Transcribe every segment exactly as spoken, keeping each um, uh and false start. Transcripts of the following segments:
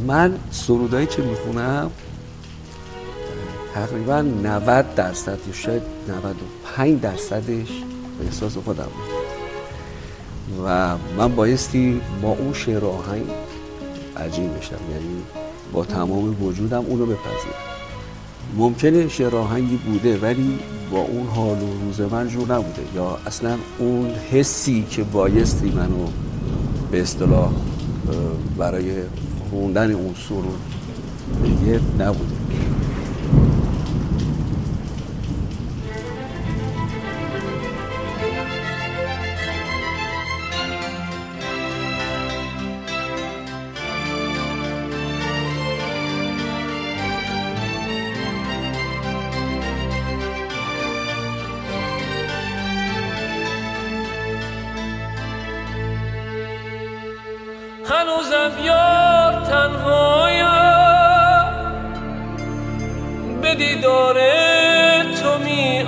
من سرودایی که میخونم تقریبا نود درصد یا شاید نود و پنج درصدش به احساس خودم بود و من بایستی با اون شعر آهنگ عجیب بشم، یعنی با تمام وجودم اونو بپذیرم. ممکنه شعر آهنگی بوده ولی با اون حال و روز من جور نبوده، یا اصلا اون حسی که بایستی منو به اصطلاح برای خوندن اون سرود بگه نبوده. هنوزم یار تنهایم، به دیدار تو می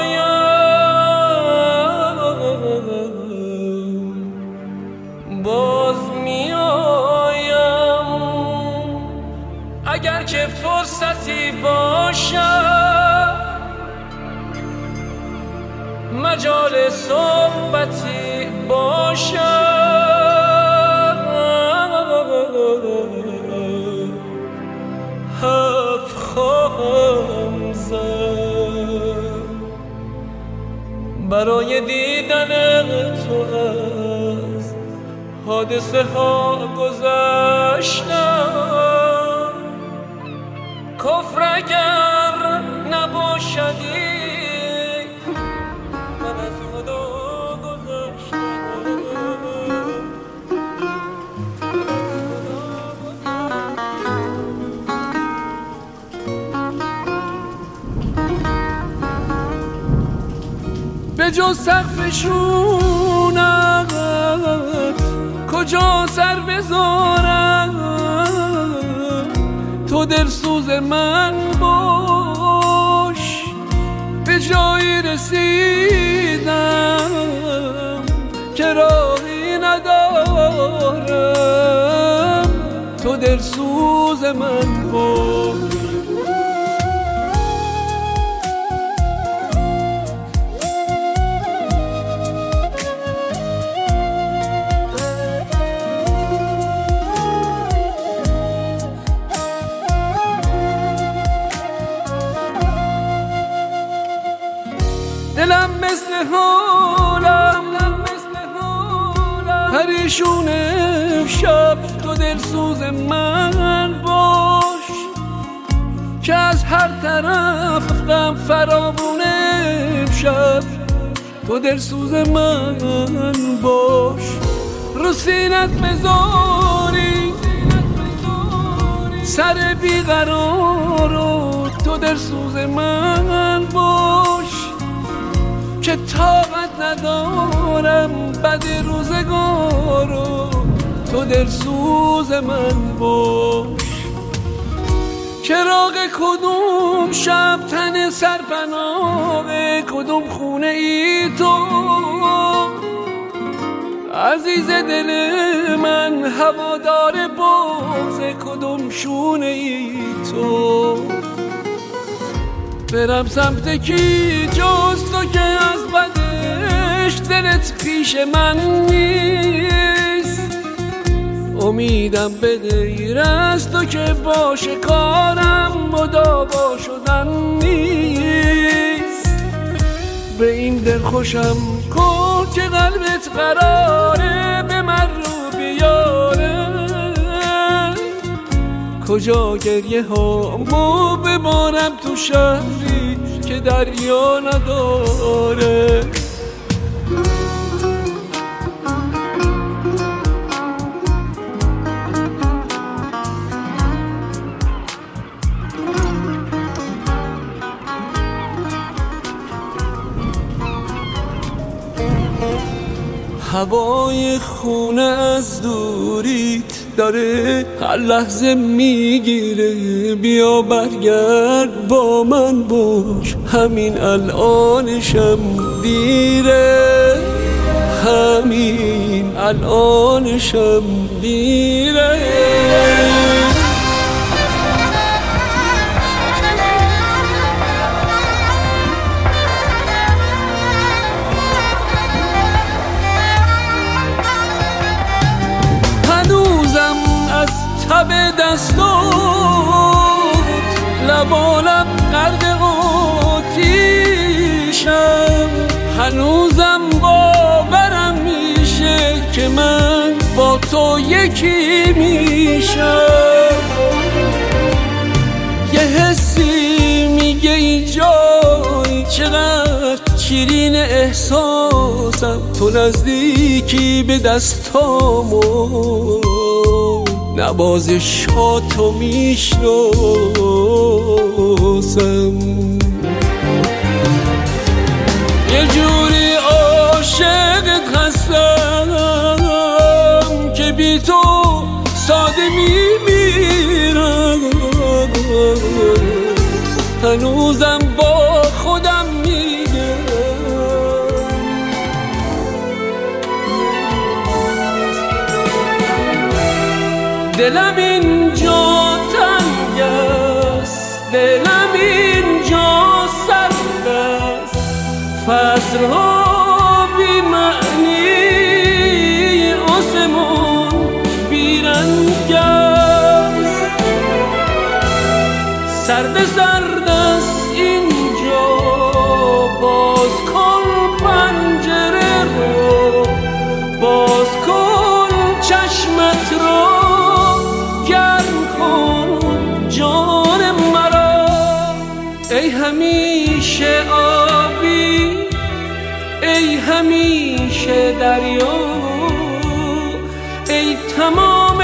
آیم، باز می آیم. اگر که فرصتی باشد، مجال صحبتی باشد، حرف خواهم زد. برای دیدن تو از حادثه ها گذشتم، کفر اگر نباشدی من از خدا به جز سقف شونت کجا سر بذارم، تو دلسوز من باش. به جایی رسیدم که راهی ندارم، تو دلسوز من باش. دلم مثل حالم پریشون امشب، تو دلسوز من باش. که از هر طرف غم فراوون امشب، تو دلسوز من باش. رو سینت بذاری سر بیقرارو، تو دلسوز من باش. که طاقت ندارم بد روزگارو، تو دلسوز من باش. چراغ کدوم شب تن سرپناه کدوم خونه ای تو، عزیز دل من هوادار بغض کدوم شونه ای تو. برم سمت کی جز تو که از بدش دلت پیش من نیست. امیدم به غیر از تو که باشه کارم مداوا شدن نیست. به این دل خوشم کن که قلبت قراره به من رو بیاره. کجا گریه هامو ببارم تو شهری که دریا نداره. هوای خونه از دوریت داره هر لحظه میگیره. بیا برگرد با من باش، همین الانشم دیره. همین الانشم دیره. تب دستات لبالب غرق آتیشم، هنوزم باورم میشه که من با تو یکی میشم. یه حسی میگه اینجایی چقدر شیرین احساسم، تو نزدیکی به دستامو نوازشاتو میشناسم. یه جوری عاشقت هستم که بی تو ساده میمیرم، هنوزم با خودم میگم دلم اینجا تنگ است، دلم اینجا سرد است، فصلها بی معنی، آسمون بی رنگ است، سرد سرد است اینجا، باز کن پنجره رو، باز کن چشمت رو، گرم کن جان مرا. ای همیشه آبی، ای همیشه دریا، ای تمام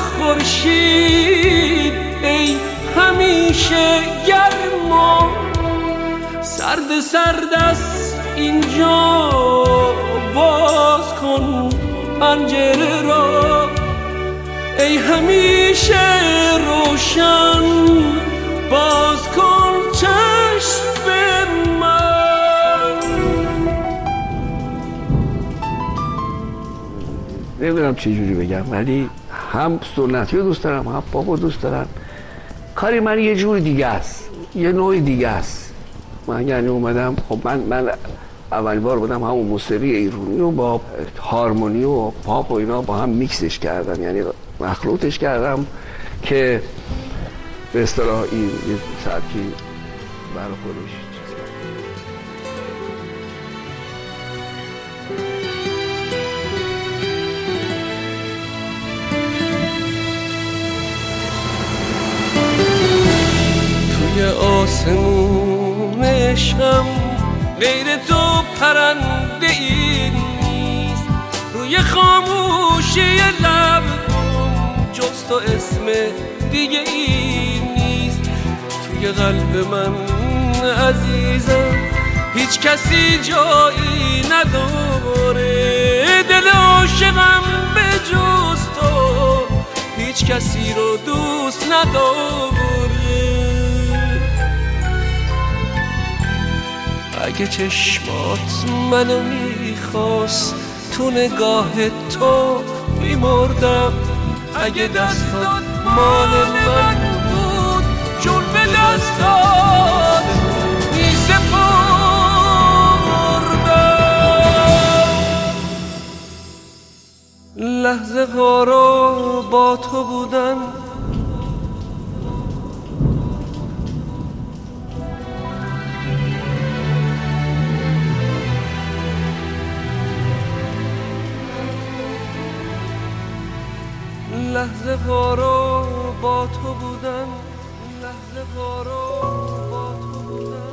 خورشید، ای همیشه گرما، سرد سرد است اینجا، باز کن پنجره را، ای همیشه روشن، باز کن چشم من. نمیدونم چه جوری بگم، ولی هم سنتی رو دوست دارم، هم پاپ رو دوست دارم. کاری من یه جور دیگه است، یه نوع دیگه است. من یعنی اومدم، خب من من اول بار بودم همون موسیقی ایرانی و با هارمونی و پاپ و اینا با هم میکسش کردم، یعنی مخلوطش کردم که به اصطلاح این یه سبکی برای خودش چیز کرد. توی آسمون عشقم غیر تو پرنده ای نیست، روی خاموشی لب جز تو اسم دیگه ای نیست. توی قلب من عزیزم هیچ کسی جایی نداره، دل عاشقم به جز تو هیچ کسی رو دوست نداره. اگه چشمات منو میخواست تو نگاه تو میمردم، اگه دستات مال من بود جون به دستات میسپردم. لحظه ها رو با تو بودن لحظه ها رو با تو بودن لحظه ها رو با تو بودن.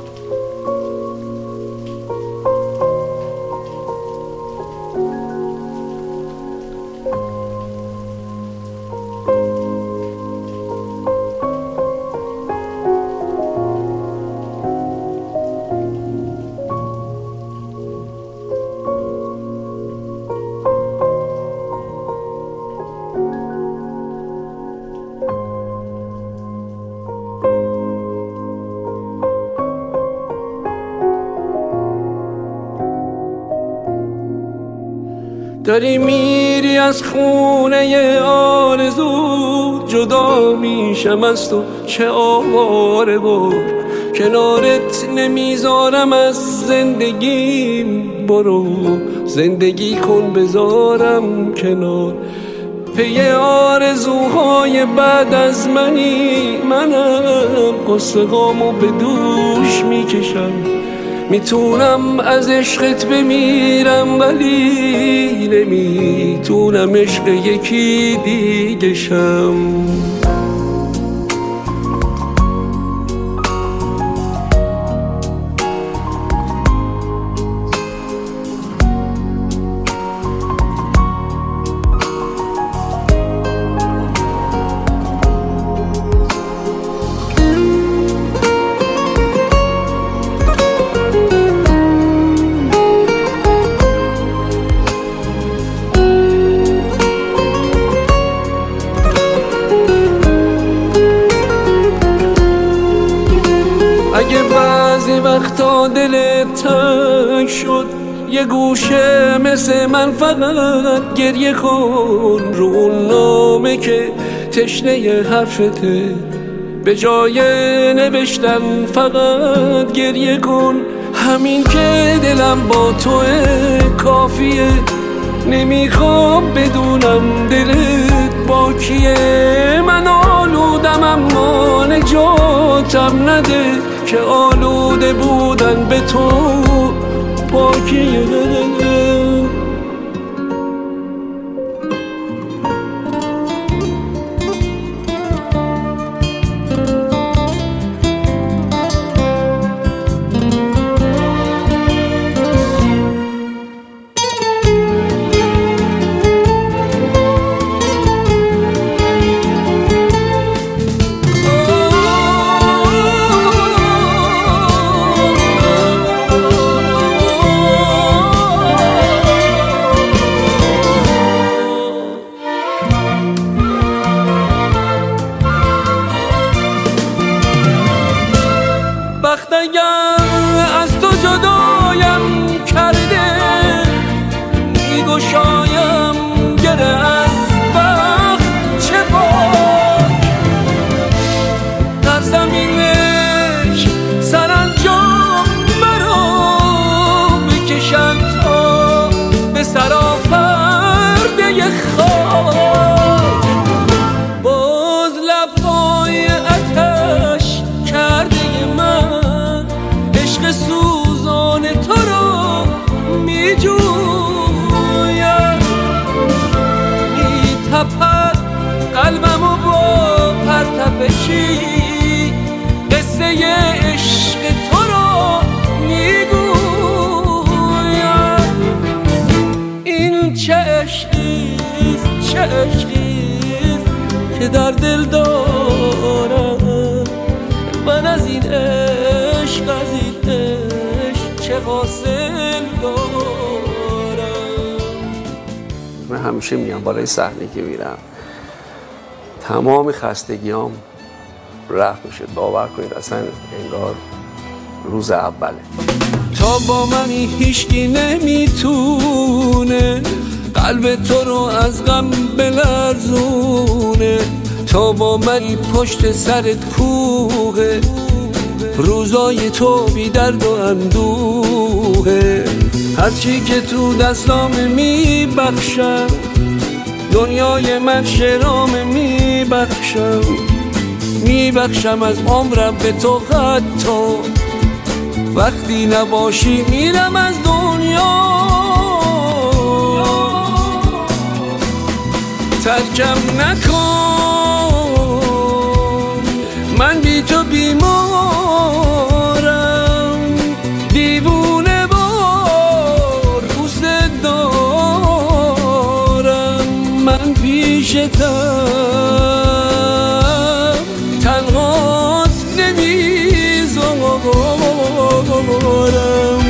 داری میری از خونه آرزو، جدا میشم از تو چه آواره بود، کنارت نمیذارم از زندگیم، برو زندگی کن بذارم کنار، پی آرزوهای بعد از منی، منم قصه‌هامو به دوش میکشم. میتونم از عشقت بمیرم ولی نمیتونم عشق یکی دیگه شم. اگه بعضی وقتا دلت تنگ شد یه گوشه مثل من فقط گریه کن رو اون نامه که تشنه حرفته، به جای نوشتن فقط گریه کن. همین که دلم با توه کافیه، نمیخوام بدونم دلت با کیه. من آلودم اما نجاتم نده که آلوده بودن به تو پاکیه. وقت اگر از تو جدایم کرده میگشایم گره از وقت چه پاک در زمینش سرانجام مرا بکشند تا به سراپرده خاک. باز لبهای آتش کرده من عشق سوزان تو را می جویم، می تپد قلبم و با پرتپشی قصه عشق تو را می گویم. این چه عشقیست چه عشقیست که در دل دارم من، از این عشق از این عشق چه حاصل دارم. من همیشه میام بالای صحنه که میرم تمام خستگیام رفت میشه. باور کنید اصلا انگار روز اوله. تا با منی هیچکی نمیتونه قلب تو رو از غم بلرزونه. تا با منی پشت سرت کوه روزای تو بی درد و اندوه. هرچی که تو دستام میبخشم دنیای من شرام میبخشم. میبخشم از عمرم به تو حتی وقتی نباشی میرم از دنیا. ترکم نکن من بی تو بیمارم، دیوونه بار دوست دارم. من پیشتم تنهات نمیذارم.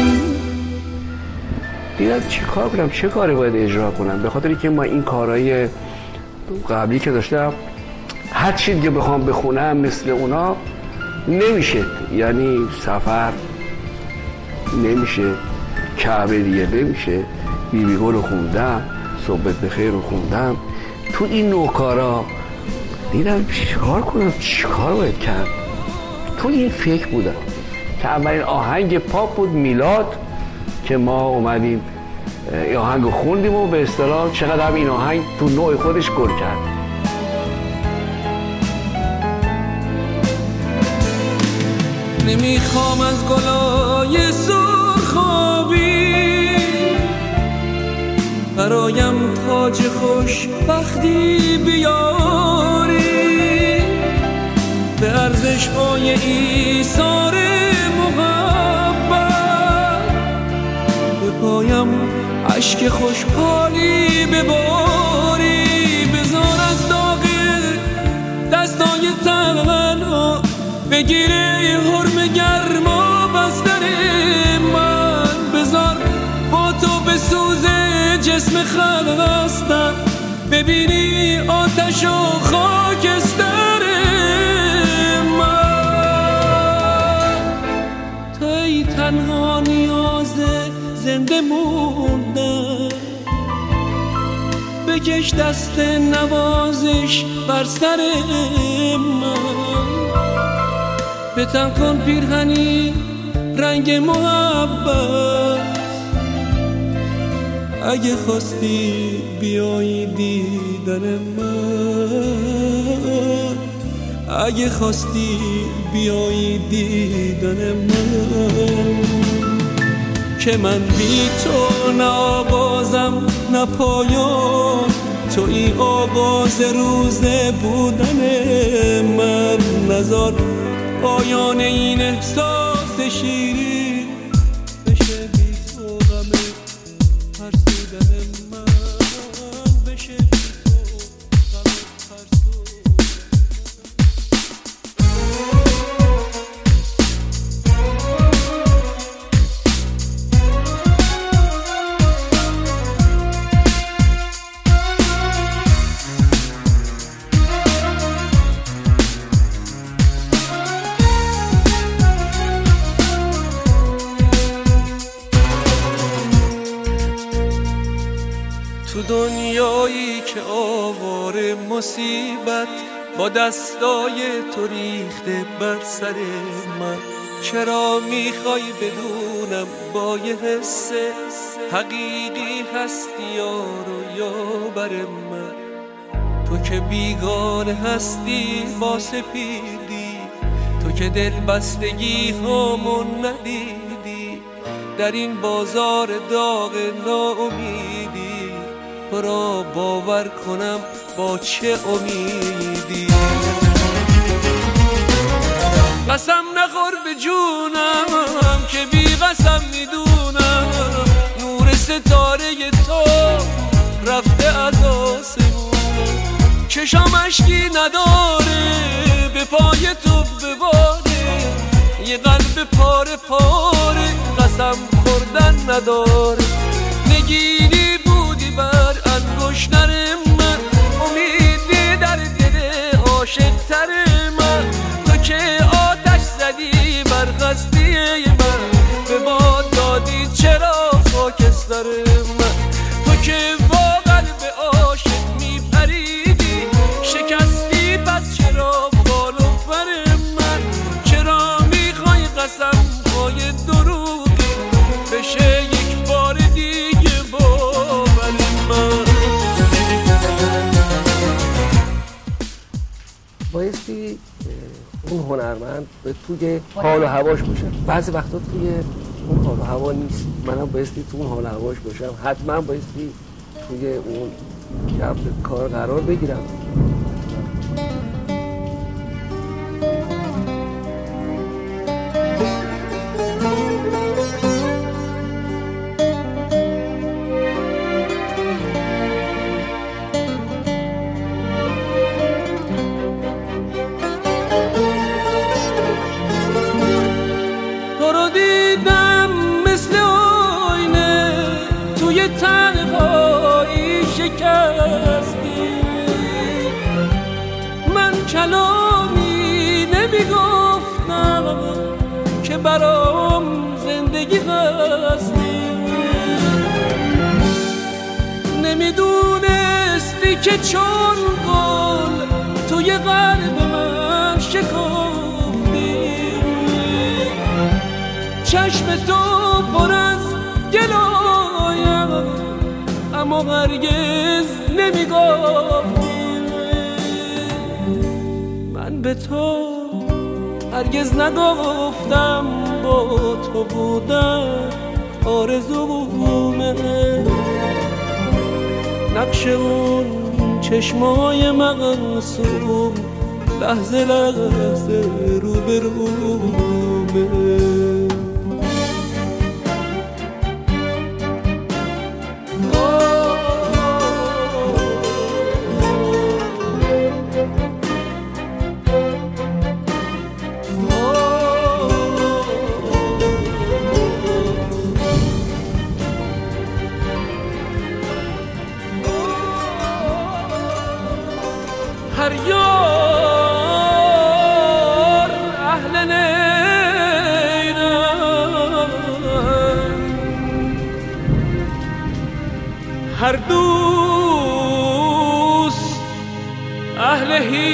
دیدم چی کار کنم چه کاری باید اجرا کنم، به خاطری که ما این کارهای قبلی که داشتم هر چی که بخوام بخونم مثل اونا نمیشه. یعنی سفر نمیشه، کعبه دیگه نمیشه، بیبی گل رو خوندم، صحبت بخیر رو خوندم. تو این نوع کارا دیدم چیکار کنم چیکار باید کرد. تو این فکر بودم که اولین آهنگ پاپ بود میلاد که ما اومدیم این آهنگ خوندیم و به اصطلاح چقدر هم این آهنگ تو نوع خودش گل کرد. نمیخوام از گلای سرخابی برایم تاج خوشبختی بیاری، به ارزش های ایثار محبت به پایم عشق خوشحالی بباری. بذار از داغ دستای تنها بگیره حرم گرما بستر من، بذار با تو بسوزه جسم خستم، ببینی آتش و خاکستر من. توی تنها نیاز زنده موندن، بکش دست نوازش بر سر من، بتن کن پیرهنی رنگ محبت. اگه خواستی بیایی دیدن من، اگه خواستی بیایی دیدن من، که من بی تو نه آغازم نه پایان، توی آغاز روز بودن من. نذار پایان این احساس شیرین بشه بی تو غم فرسودن من، بشه بی تو غم فرسودن تو دنیایی که آواره مصیبت با دستای تو ریخته بر سر من، چرا میخوای بدونم با یه حس حقیقی هستی یارو یا بر من؟ تو که بیگانه هستی با سپیدی، تو که دل بستگی همون ندیدی، در این بازار داغ ناامیدی تو را باور کنم با چه امیدی. قسم نخور به جونم که بی قسم میدونم نور ستاره تو رفته از آسمون، چشام اشکی نداره به پای تو بباره، یه قلب پاره پاره قسم خوردن نداره. نگینی بودی بر انگشتر من، امیدی در دل عاشق تر من، تو که آتش زدی بر هستی من، به باد دادی چرا خاکستر من. تو که واقعا به عاشق میپریدی، شکستی پس چرا بالو بر من، چرا میخوای قسم های دروغی بشه یک بار دیگه باور من. بایستی اون هنرمند به توی حال و هواش باشه، بعضی وقتا توی اون حال و هوا نیست، منم بایستی تو اون حال و هواش باشم، حتما بایستی توی اون کف کار قرار بگیرم. من کلامی نمیگفتم که برام زندگی هستی، نمیدونستی که چون گل توی قلب من شکافتی، چشم تو پر از گلایم اما هرگز نمیگفتی. من به تو هرگز نگفتم با تو بودن آرزومه. نقش اون چشمای معصوم لحظه لحظه رو به رومه. هر یار اهل نیرم، هر دوست اهل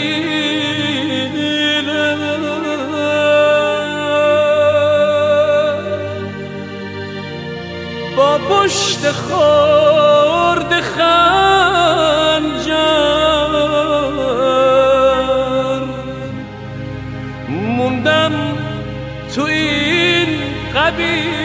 حیله. با پشت خورد خنجر موندم تو این قبیله.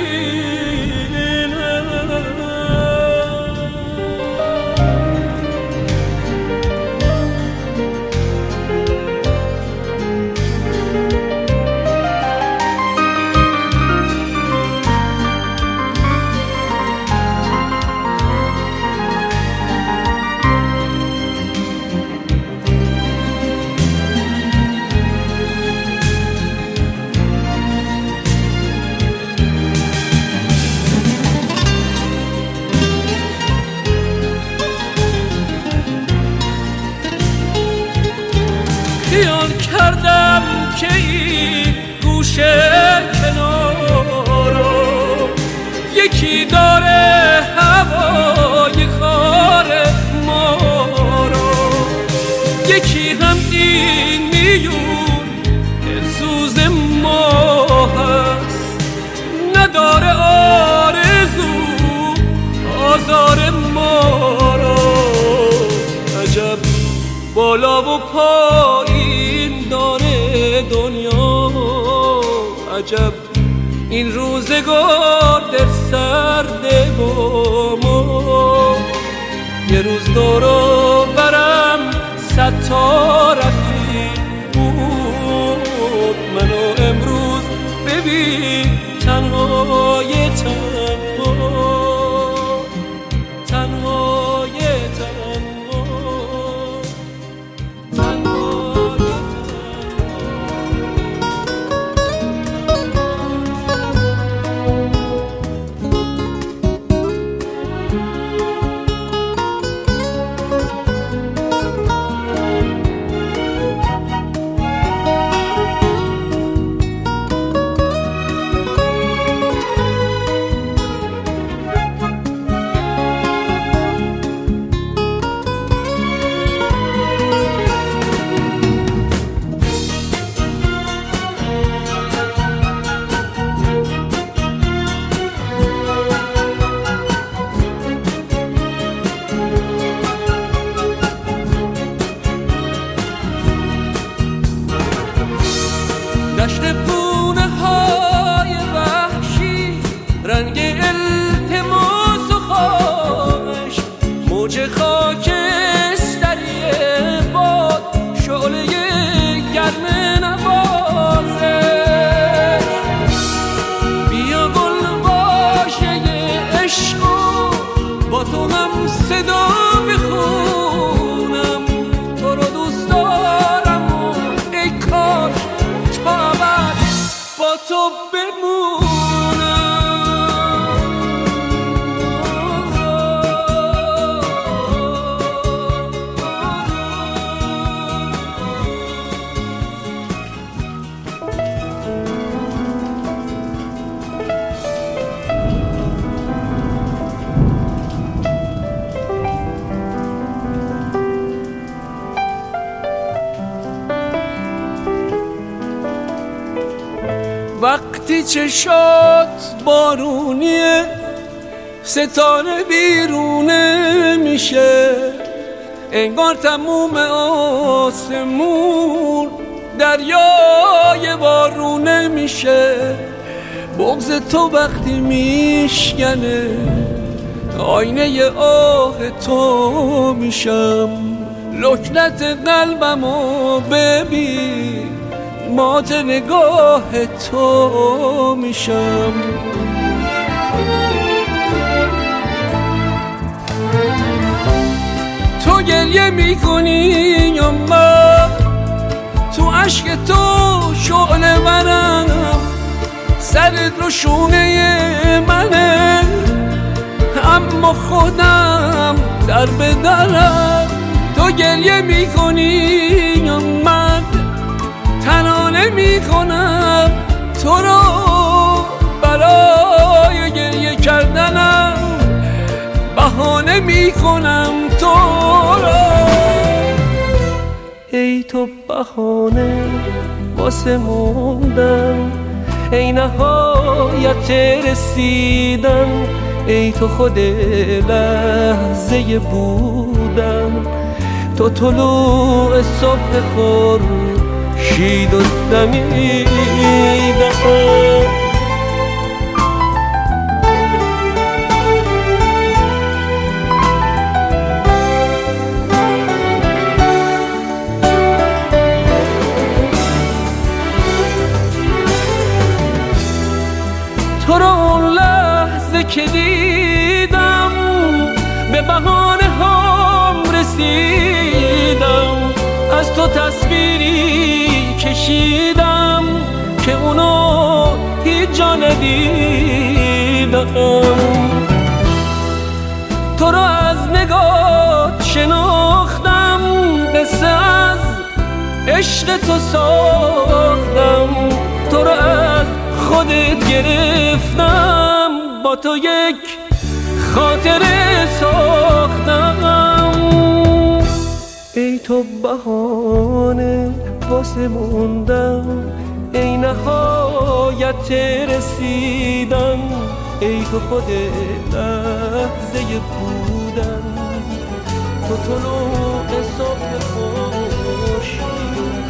خیال کردم که این گوشه کنارو یکی داره هوای خار ما رو، یکی هم این میون دلسوز ما هست، نداره آرزو آزار ما رو. عجب بالا و پایین داره دنیا، عجب این روزگار در سرده با ما. یه روز دورو برم صد تا رفیق بود، منو امروز ببین تنهای تنها، تنهای تنها. دشت پونه های وحشی، رنگ التماس و خواهش، موج خاکستری باد، شعله گرم نوازش. بیا گل واژه عشق و با تو هم صدا بخونم، تو رو دوست دارم و ای کاش با تو بمونم. وقتی چشات بارونیه ستاره بیرونه میشه، انگار تموم آسمون دریای بارونه میشه. بغض تو وقتی میشکنه آینه آه تو میشم. لکنت قلبمو ببین مات نگاه تو میشم. تو گریه میکنی یا من؟ تو عشق تو شعله ورم، سرت رو شونه منه، اما خودم در بدرم. تو گریه میکنی یا من؟ تنانه میکنم تو رو برای گریه کردنم، بهانه میکنم تو رو. ای تو بهانه واسه موندن، ای نهایت رسیدن، ای تو خود لحظه بودن، تو طلوع صبح خورشید و دمیدن. تو رو اون لحظه که دیدم به بهانه هم رسیدم، از تو تصویری کشیدم که اونو هیچ جا ندیدم. تو رو از نگات شناختم، قصه از عشق تو ساختم، تو رو از خودت گرفتم، با تو یک خاطره ساختم. ای تو بهانه واسه موندم، ای نهایت رسیدن، ای تو خود لحظه بودن، تو طلوع صبح خورشید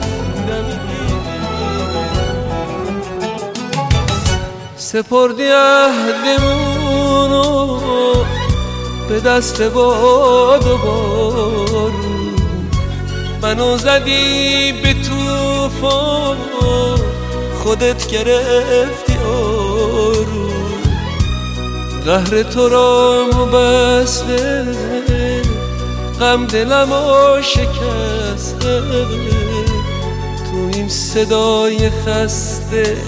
سپردی عهدمونو به دست باد و بارون، منو زدی به طوفان، خودت گرفتی آروم. قهر تو را بسته، غم دلمو شکسته، تو این صدای خسته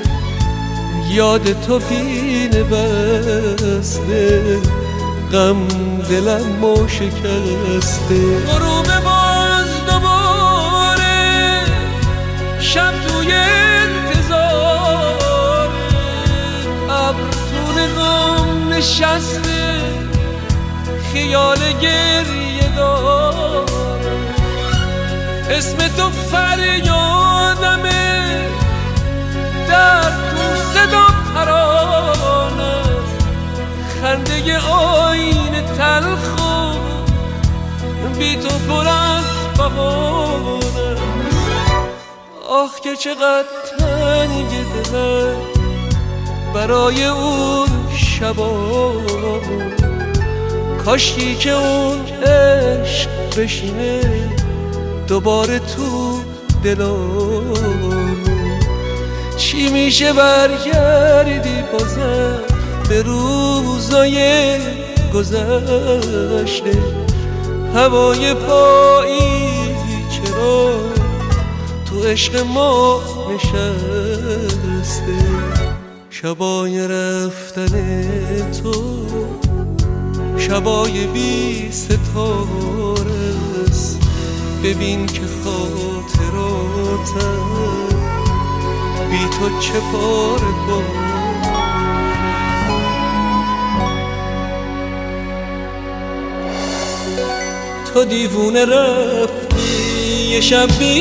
یاد تو پینه بسته، غم دلمو شکسته. غروب باز دوباره شب توی انتظار، ابر تو نقام نشسته، خیال گریه داره، اسم تو فریادمه، در تو صدا ترانه، خنده آینه تلخو بی تو پر از بهانه. آخ که چقدر تنگ دلم برای اون شبا، کاشکی که اون عشق بشینه دوباره تو دلم. چی میشه برگردی بازم به روزای گذشته، هوای پاییزی چرا تو عشق ما نشسته، شبای رفتن تو شبای بی ستاره است، ببین که خاطراتم بی تو چه پاره با. تو دیوونه رفتی یه شب بی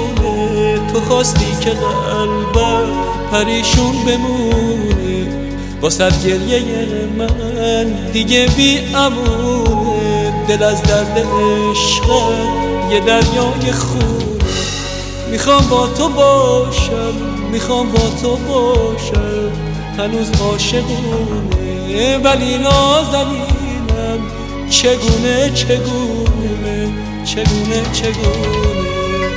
نشونه، تو خواستی که قلبم پریشون بمونه، واسه گریه من دیگه بی امونه، دل از درد عشق یه دریای خون. میخوام با تو باشم، میخوام با تو باشم، هنوز عاشقونه ولی نازنینم. چگونه چگونه چگونه چگونه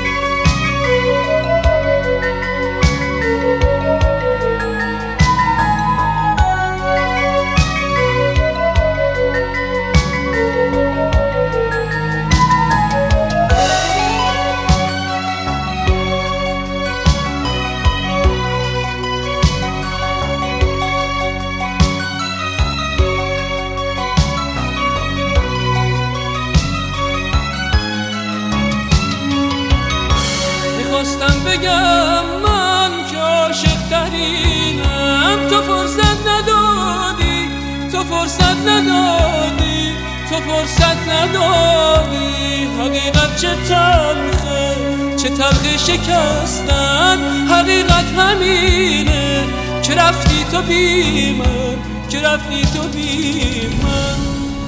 خواستم بگم من که عاشق ترینم، تو فرصت ندادی، تو فرصت ندادی، تو فرصت ندادی. حقیقت چه تلخه، چه تلخه شکستن، حقیقت همینه که رفتی تو بی من، که رفتی تو بی من.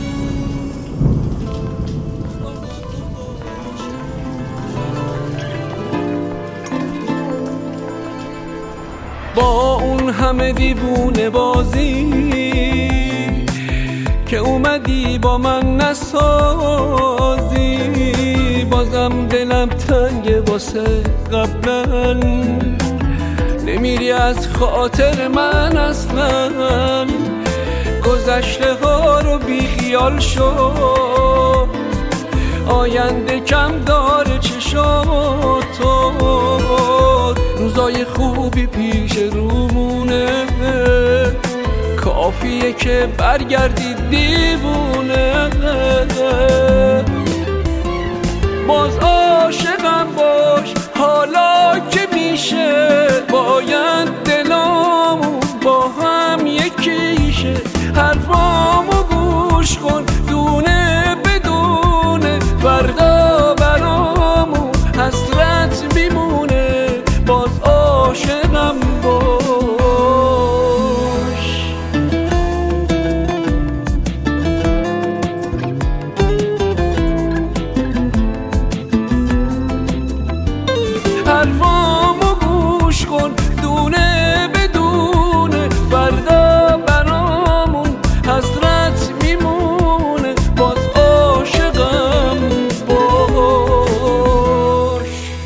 با اون همه دیوونه بازی که اومدی با من نسازی، بازم دلم تنگ واسه قبلا، نمیری از خاطر من اصلا. گذشته ها رو بی خیال شو، آینده کم داره چشاتو، روزای خوبی پیش رومونه، کافیه که برگردی دیوونه. باز عاشقم باش حالا که میشه، باید دلامون با هم یکیشه. حرفامو گوش کن دونه بدونه، فردا برامون حسرت میمونه. باز عاشقم باش. حرفامو گوش کن دونه بدونه، فردا برامون حسرت میمونه. باز عاشقم باش،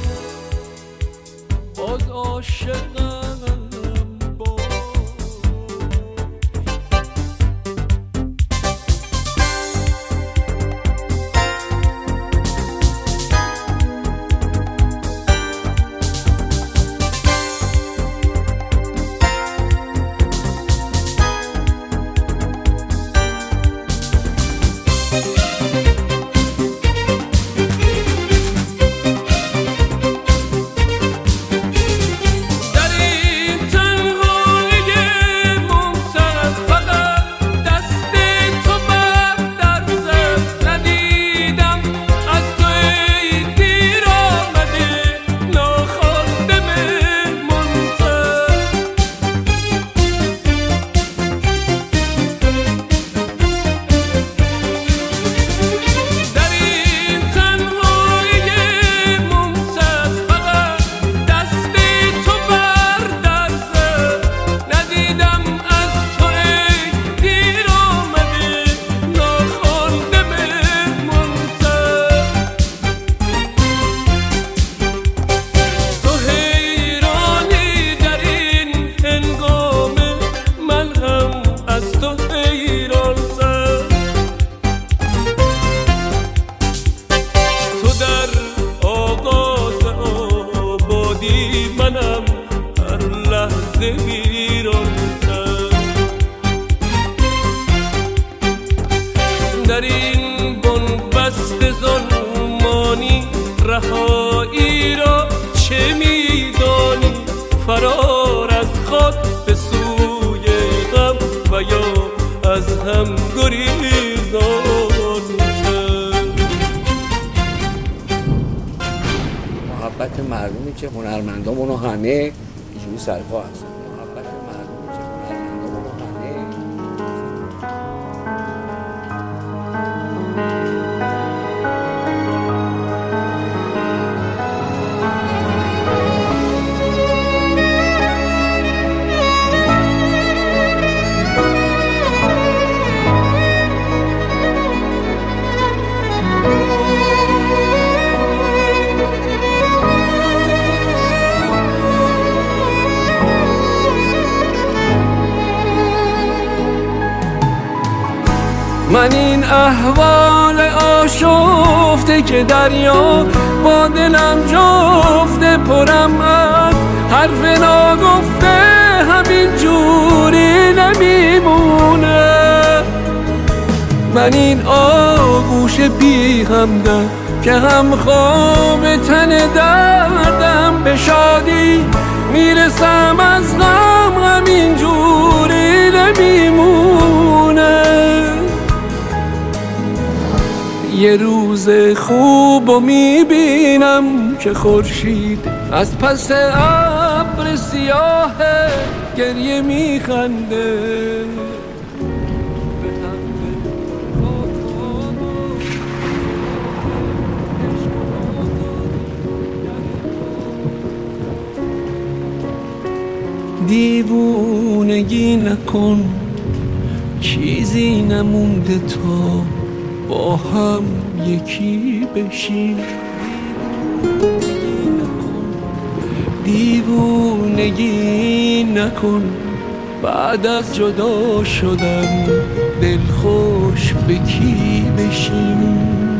باز عاشقم باش. در این بنبست ظلمانی رهایی را چه میدانی؟ فرار از خود به سوی غم و یا از هم گریزان. محبت مردمی که هنرمندامون همه اینجوری سرپا هستن. محبت مردمی که هنرمندامون همه من این احوال آشفته که دریا با دلم جفته پرم از حرف ناگفته همین جوری نمیمونه. من این آغوش بی همدم که هم خواب تن دردم به شادی میرسم از غم همین جوری نمیمونه. یه روز خوب و میبینم که خورشید از پس ابر سیاه گریه میخنده. دیوونگی نکن چیزی نمونده تا با هم یکی بشیم. دیوونگی نکن بعد از جدا شدن دلخوش به کی بشیم.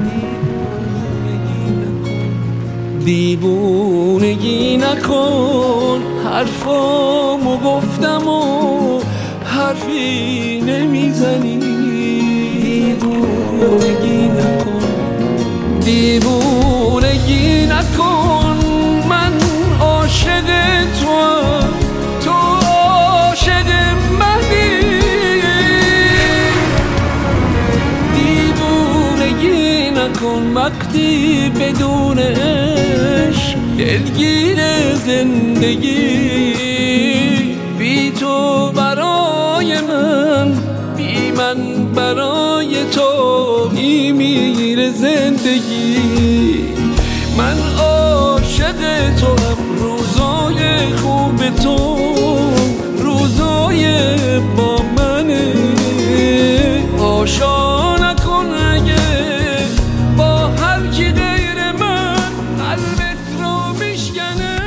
دیوونگی نکن حرفامو گفتم و حرفی نمیزنی. دیوونگی نکن دیوونگی نکن من عاشق توام تو عاشق منی. دیوونگی نکن وقتی بدون عشق دلگیر زندگی. بی تو برای من بی من برای تو میمیره زندگی. من عاشق تو هم روزای خوب تو روزای با منه. آشا نکن اگه با هر کی غیر من قلبت رو میشکنه.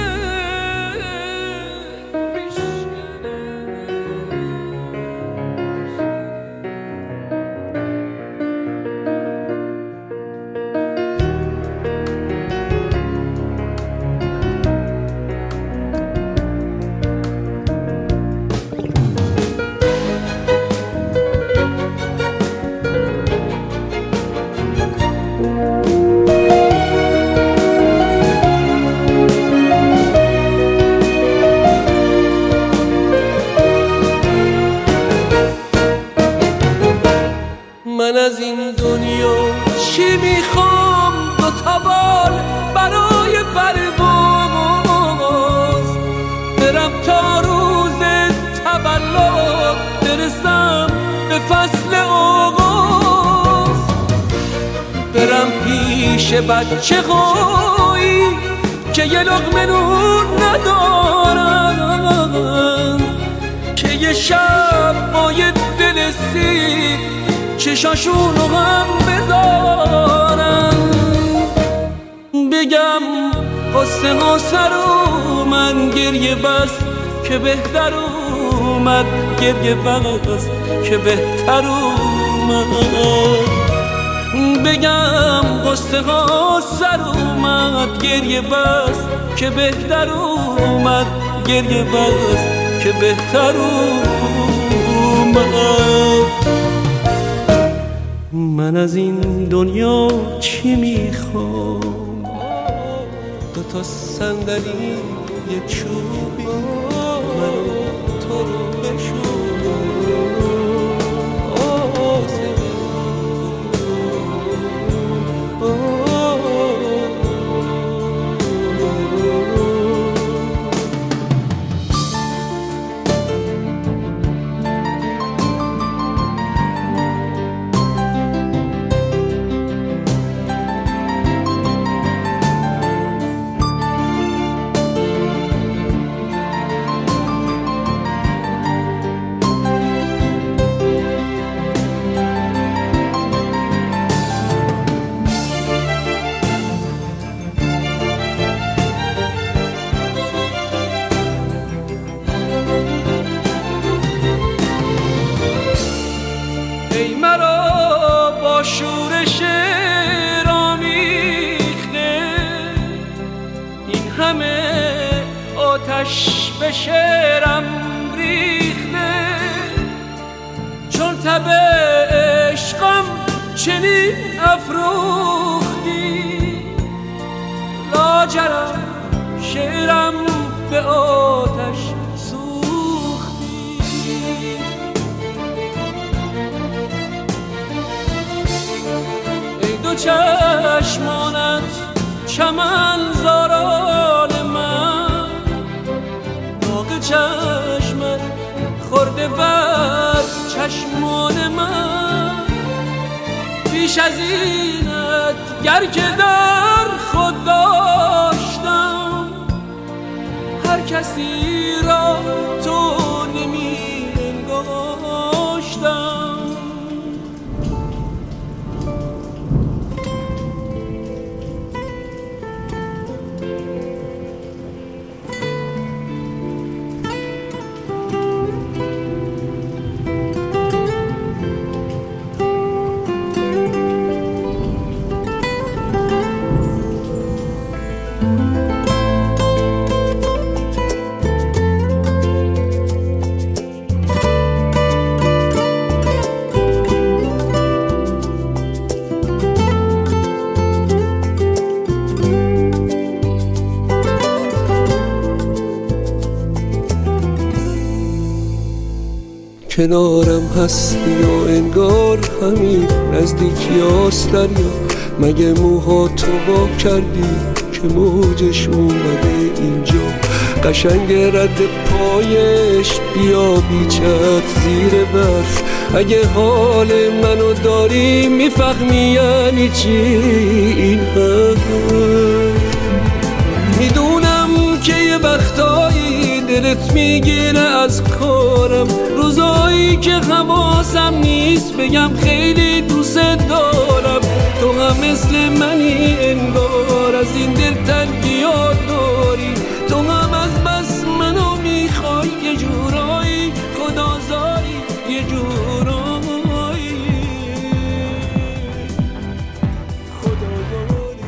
من از این دنیا چی میخوام دو تا بال برای پرواز. برم تا روز تولد برسم به فصل آغاز. برم پیش بچه هایی که یه لقمه نون ندارن که یه شب با یه دل سیر چشاشونو هم بذارم. بگم قصه ها سر اومد گریه بس که بهتر اومد گریه بس که بهتر اومد. بگم قصه ها سر اومد گریه بس که بهتر اومد گریه بس که بهتر اومد. من از این دنیا چی میخوام دو تا صندلی یه چوبی من تو رو بشون. آتش به شعرم ریخته، چون تب عشقم چنین افروختی، لاجرم شعرم به آتش سوختی. ای دو چشمانت چمن زاران من، داغ چشمت خورده بر چشمان من. بیش از اینت گر که در خود داشتم، هر کسی را تو نمی انگاشتم. کنارم هستی و انگار همین نزدیکی هاست دریا. مگه موها تو با کردی که موجش اومده اینجا؟ قشنگ رد پایش بیا بیچت زیر برف. اگه حال منو داری میفهمی یعنی چی این حرف. میدونم که یه وقتایی دلت میگیره از کارم، روزایی که حواسم نیست بگم خیلی دوست دارم. تو هم مثل منی انگار از این دلتنگی ها داری، تو هم از بس منو میخوای یه جورایی خدازاری، یه جورایی خدازاری.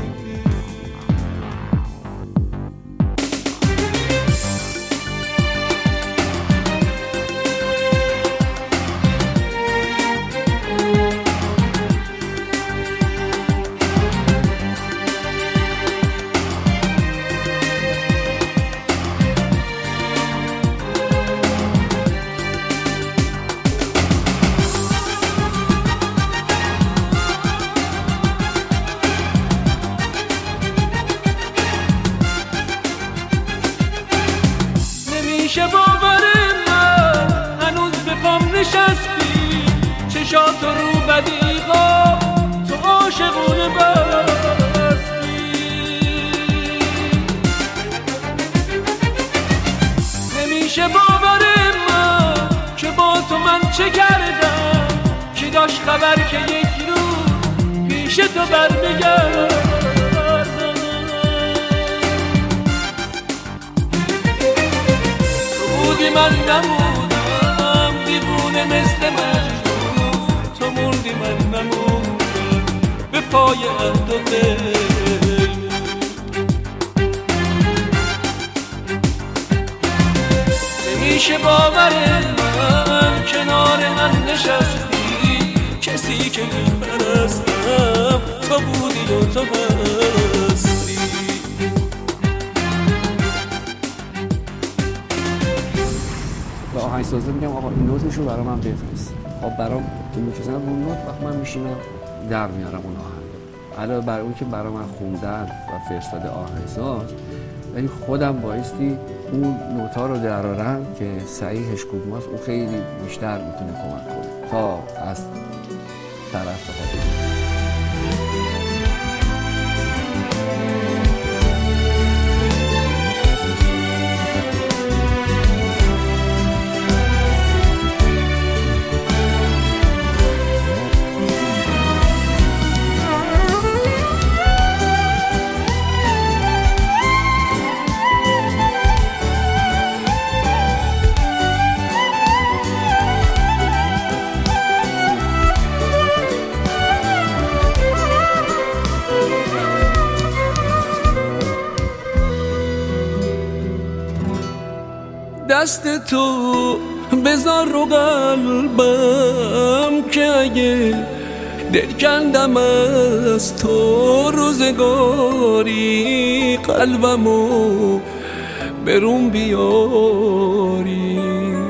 میشه باور من هنوز به پام نشستی، چشات رو بدیغا تو عاشقونه بستی. نمیشه باور من که با تو من چه کردم، کی داشت خبر که یک روز پیش تو برمیگردم. من نمودم دیوونه مثل مجنون، تو موندی من نمودم به پای عهد و دل. نمیشه باور من کنار من نشستی، کسی که میپرستم تو بودی و تو هستی. به آهنگسازه میگم آقا این نوتشو برای من بفرست. خب برام که میفرستن اون نوت وقت من میشینم در میارم اون آهنگ. علاوه بر اون که برای من خوندن و فرستاده آهنگساز، ولی خودم بایستی اون نوتا رو درارم که صحیحش کدوماست، اون خیلی بیشتر میتونه کمک کنه تا از طرف بخواد. دست تو بذار رو قلبم که اگه دل کندم از تو روزگاری قلبمو برون بیاری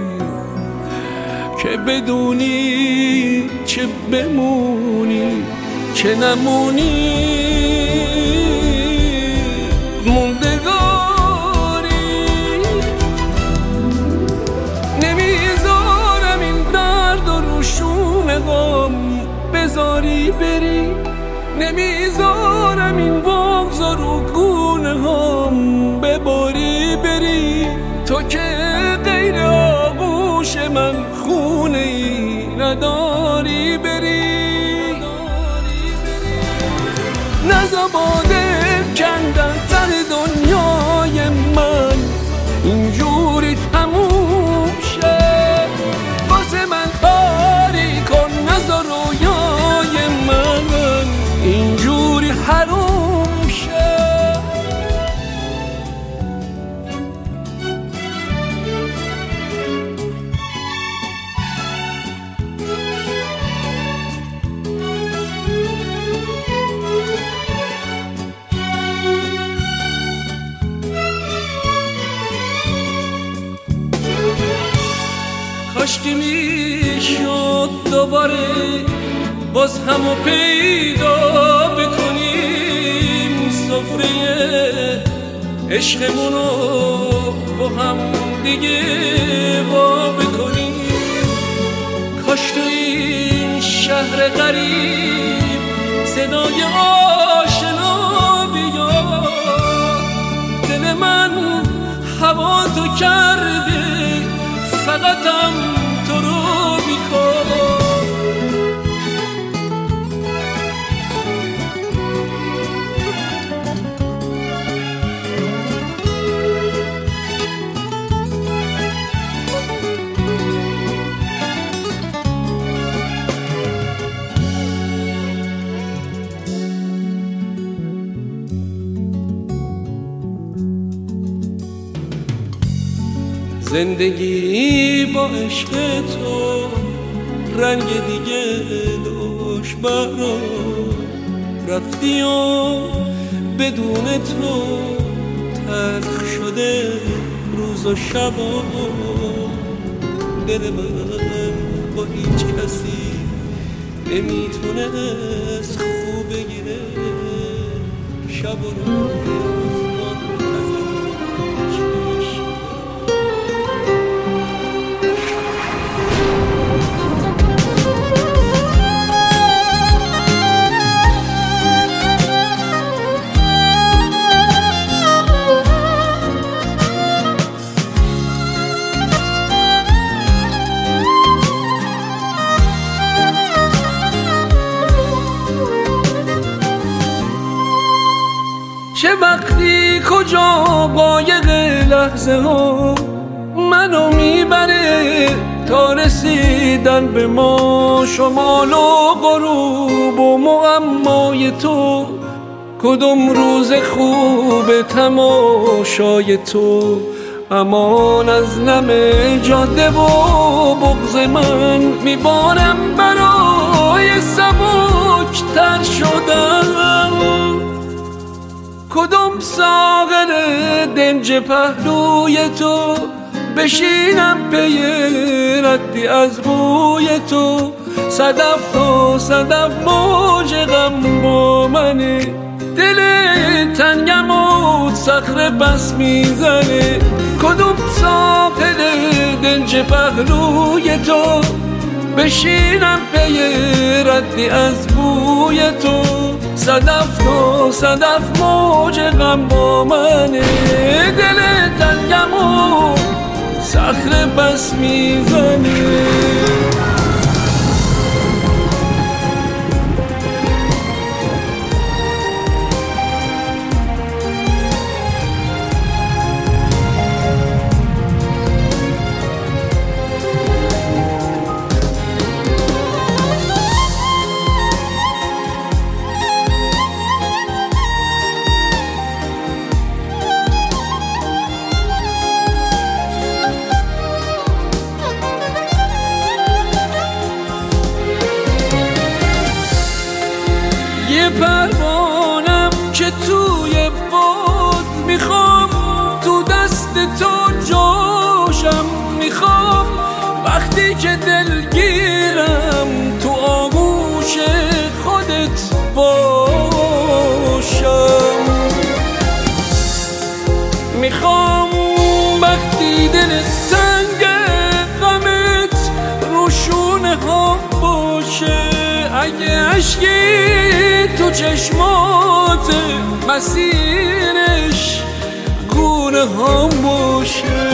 که بدونی چه بمونی چه نمونی موندگاری. نمیذارم این درد و روشون غم بذاری بری، نمیذارم این بغض و رو گونه هم بباری بری. تو که غیر آغوش من خونه ای نداری بری. نزا با دل کندن سر دنیای من اینجوری تموم شه. واسه من کاری کن، نزا رویای من اینجوری حروم شه. کاشکی میشد دوباره باز همو پیدا بکنیم، سفره عشقمونو با هم دیگه وا بکنیم. کاش تو این شهر غریب صدای آشنا بیاد. دل من هوا تو کرده فقطم تو رو میخواد. زندگی با عشق تو رنگ دیگه داشت برا، رفتی و بدون تو تلخ شده روز و شبا. دل من با هیچ کسی نمیتونست خوب بگیره، شب و روز چه وقتی کجا قایق لحظه ها منو میبره تا رسیدن به ما. شمال و غروب و معمای تو، کدوم روز خوب تماشای تو. امان از نم جاده و بغض من میبارم برای سبک تر شدن. کدوم ساغر دنج پهلوی تو بشینم پی ردی از بوی تو. صدف تو صدف موج غم با منه، دل تنگم و صخره بس میزنه. کدوم ساغر دنج پهلوی تو بشینم پی ردی از بوی تو. صدف تو صدف موج غم با منه، دل تنگم و صخره بس میزنه. یه پروانم که توی باد میخوام تو دست تو جاشم میخوام وقتی که دلگیرم تو آغوش خودت باشم میخوام وقتی دل تنگ غمت روشونه ها باشه اگه عشقی تو چشمات مسیرش گونه ها باشه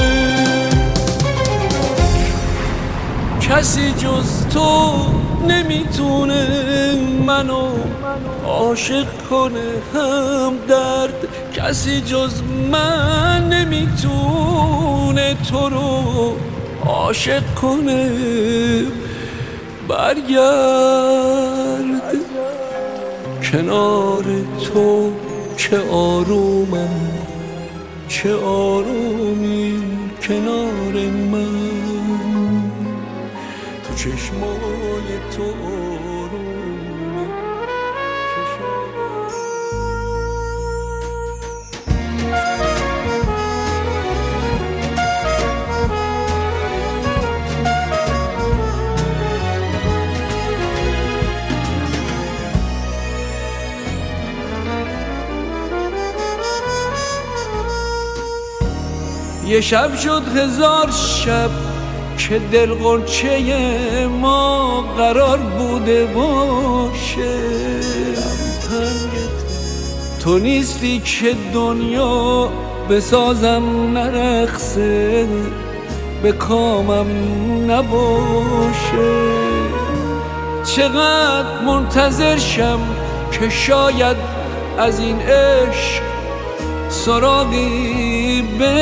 کسی جز تو نمیتونه منو عاشق کنه هم درد کسی جز من نمیتونه تو رو عاشق کنه برگرد کنار تو چه آرومم چه آرومی کنار من تو چشمای تو آرومی یه شب شد هزار شب که دل غنچه ما قرار بوده باشه تو نیستی که دنیا بسازم نرقصه به کامم نباشه چقدر منتظر شم که شاید از این عشق سراغی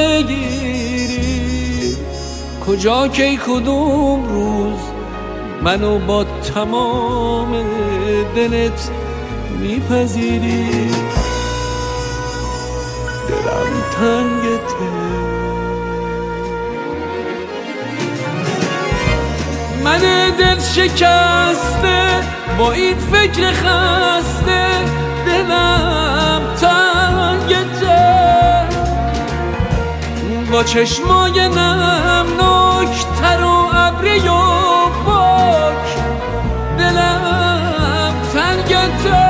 بگیری کجا کی کدوم روز منو با تمام دلت میپذیری دلم تنگته من دل شکسته با این فکر خسته دلم تنگته با چشمای نمناک تر و ابری و باک دلم تنگته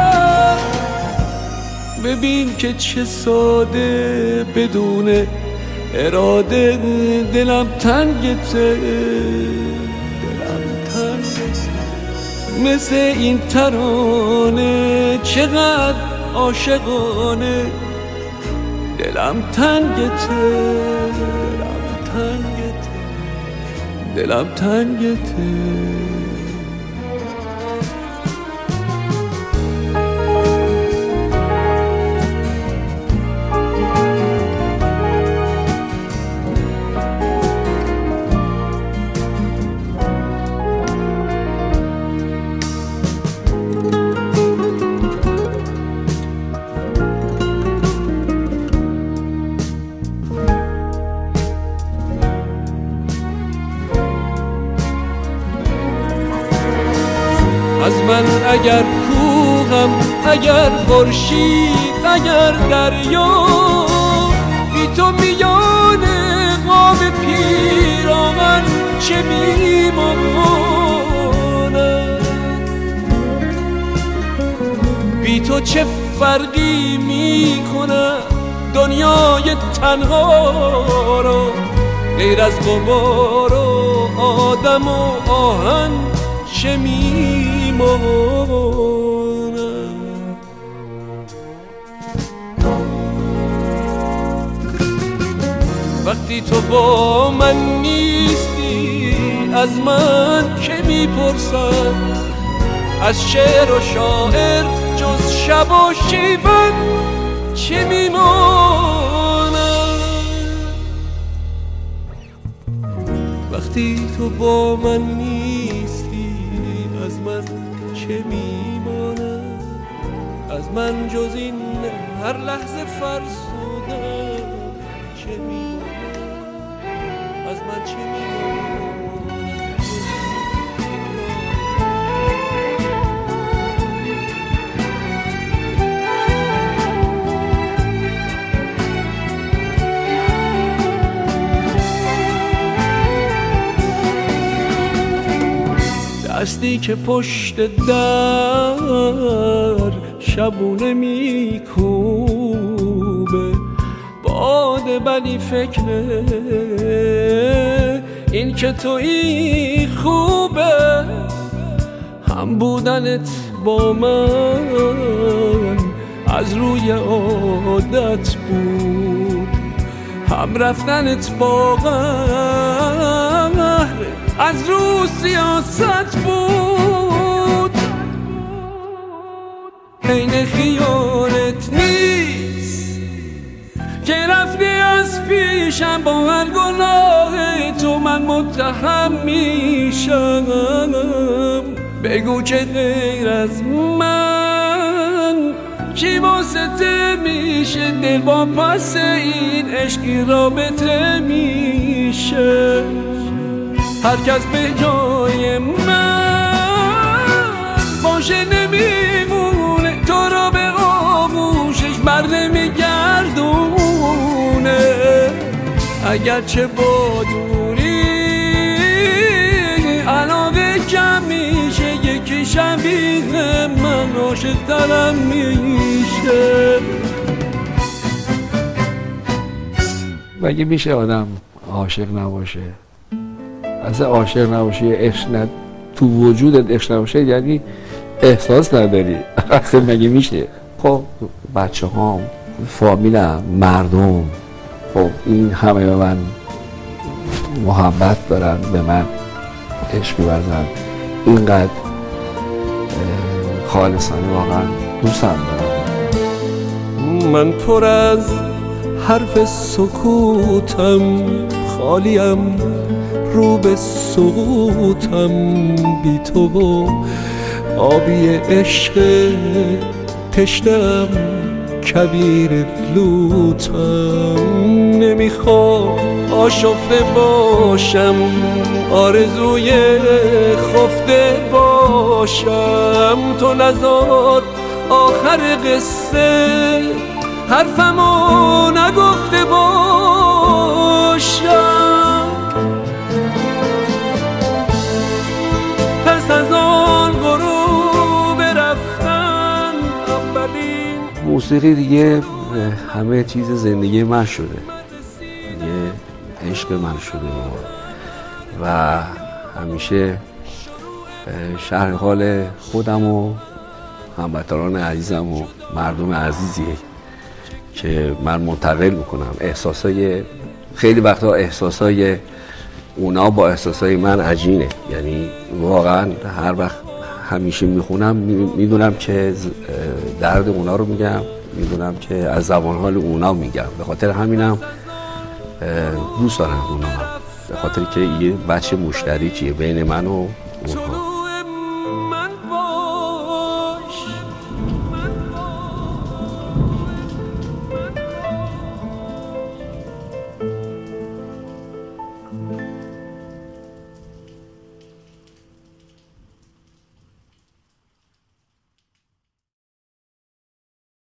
ببین که چه ساده بدون اراده دلم تنگته دلم تنگته مثل این ترانه چقدر عاشقانه دلم تنگته دلم تنگته دلم تنگته از من اگر کوهم اگر خورشید اگر دریا بی تو میان قاب پیرامن چه میمانم بی تو چه فرقی میکنه دنیای تنها رو غیر از غبار و آدم و آهن چه میمانم وقتی تو با من نیستی از من که میپرسن از شعر و شاعر جز شب و شیون چه میمانم وقتی تو با من نیستی از من چه میمانم از من جز این هر لحظه فرسودم چه میمانم از من چه میمانم هستی که پشت در شبونه میکوبه باده، ولی فکره این که تویی خوبه. هم بودنت با من از روی عادت بود، هم رفتنت با قهر از رو سیاست بود. عین خیالت نیست که رفتی از پیشم، با هر گناه تو من متهم میشم. بگو که غیر از من کی واسطه میشه دل با پس این عشقی رابطه میشه. هر کس به جای من باشه نمیمونه، تو رو به آغوشش بر نمیگردونه. اگرچه با دوری علاقه کم میشه، یکی شبیه من عاشق ترم میشه. مگه میشه آدم عاشق نباشه؟ اصلا عاشق نباشی، عشق نه تو وجودت عشق نباشه یعنی احساس نداری. اصلا مگه میشه؟ خب بچه هام، فامیلم، مردم، خب این همه به من محبت دارن، به من عشق می‌ورزن، اینقدر خالصانه واقعا دوستم دارم. من پر از حرف سکوتم، خالیم رو به سقوطم، بی تو و آبی عشق تشنم کبیر لوتم. نمیخوام آشفته باشم، آرزوی خفته باشم. تو نذار آخر قصه حرفمو نگفته باشم. پس از آن غروب رفتن اولین موسیقی دیگه همه چیز زندگی من شده، دیگه عشق من شده و همیشه شرح حال خودم و هموطنان عزیزم و مردم عزیزیه که من منتقل میکنم. احساسای خیلی وقتا احساسای اونا با احساسای من عجینه، یعنی واقعا هر وقت همیشه میخونم میدونم که درد اونا رو میگم، میدونم که از زبان حال اونا میگم. به خاطر همینم دوست دارم اونا هم، به خاطر که یه بچه مشترکیه بین من و اونها.